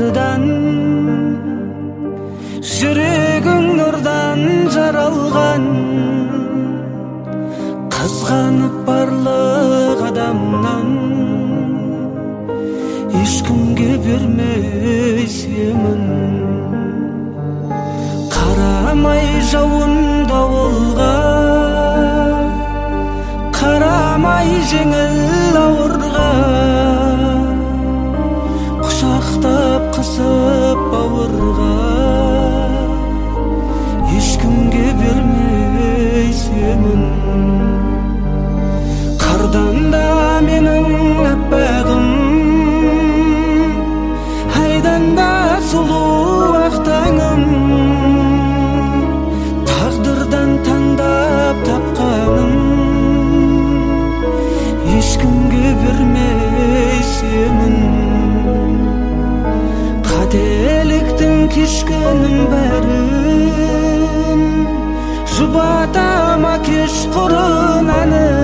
тағдырдан, жүрегің нұрдан жаралған. Қызғанып барлық адамнан, ешкімге бермей сенін. Қарамай жауын дауылға, қарамай жеңіл ауырға, құшақтап қысып бауырға, ешкімге бермей сенін. Қардан да менің аппағым, айдан да сұлу ақ таңым. Тағдырдан таңдап тапқаным, ешкімге бермей сенін. Қателіктің кешкенім бәрін, жұбатама кеш құрын әнін.